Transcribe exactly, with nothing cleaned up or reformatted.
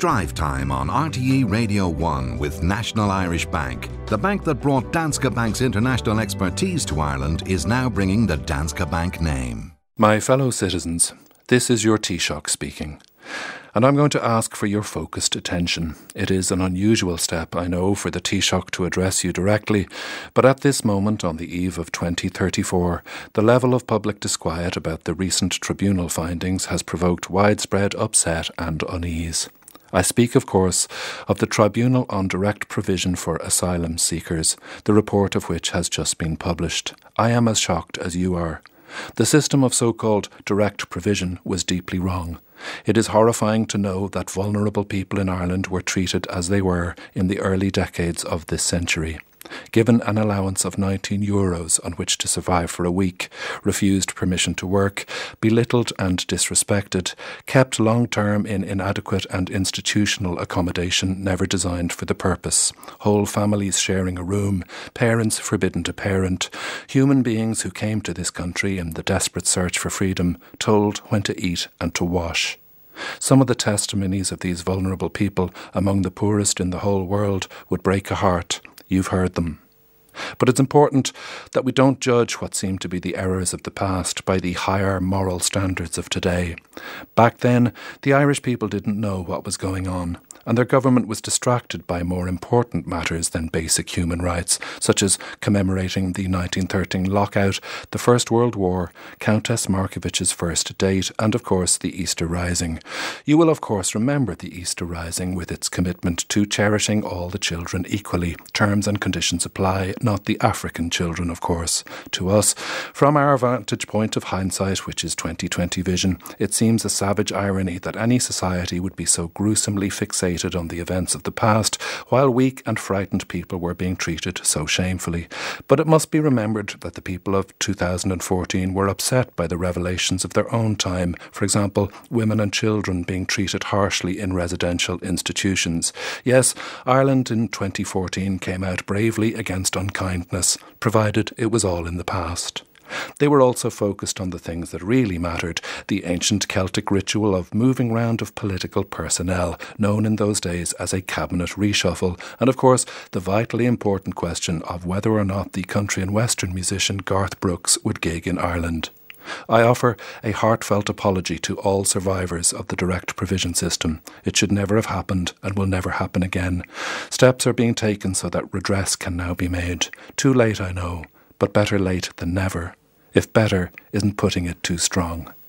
Drive Time on R T E Radio one with National Irish Bank. The bank that brought Danske Bank's international expertise to Ireland is now bringing the Danske Bank name. My fellow citizens, this is your Taoiseach speaking. And I'm going to ask for your focused attention. It is an unusual step, I know, for the Taoiseach to address you directly, but at this moment, on the eve of twenty thirty-four, the level of public disquiet about the recent tribunal findings has provoked widespread upset and unease. I speak, of course, of the Tribunal on Direct Provision for Asylum Seekers, the report of which has just been published. I am as shocked as you are. The system of so-called direct provision was deeply wrong. It is horrifying to know that vulnerable people in Ireland were treated as they were in the early decades of this century. Given an allowance of nineteen euros on which to survive for a week, refused permission to work, belittled and disrespected, kept long-term in inadequate and institutional accommodation never designed for the purpose, whole families sharing a room, parents forbidden to parent, human beings who came to this country in the desperate search for freedom, told when to eat and to wash. Some of the testimonies of these vulnerable people, among the poorest in the whole world, would break a heart. You've heard them. But it's important that we don't judge what seem to be the errors of the past by the higher moral standards of today. Back then, the Irish people didn't know what was going on, and their government was distracted by more important matters than basic human rights, such as commemorating the nineteen thirteen lockout, the First World War, Countess Markovich's first date, and of course the Easter Rising. You will of course remember the Easter Rising with its commitment to cherishing all the children equally. Terms and conditions apply, not the African children, of course. To us, from our vantage point of hindsight, which is twenty twenty vision, it seems a savage irony that any society would be so gruesomely fixated on the events of the past, while weak and frightened people were being treated so shamefully. But it must be remembered that the people of two thousand fourteen were upset by the revelations of their own time. For example, women and children being treated harshly in residential institutions. Yes, Ireland in twenty fourteen came out bravely against unkindness, provided it was all in the past. They were also focused on the things that really mattered, the ancient Celtic ritual of moving round of political personnel, known in those days as a cabinet reshuffle, and of course the vitally important question of whether or not the country and western musician Garth Brooks would gig in Ireland. I offer a heartfelt apology to all survivors of the direct provision system. It should never have happened and will never happen again. Steps are being taken so that redress can now be made. Too late, I know, but better late than never. If better isn't putting it too strong.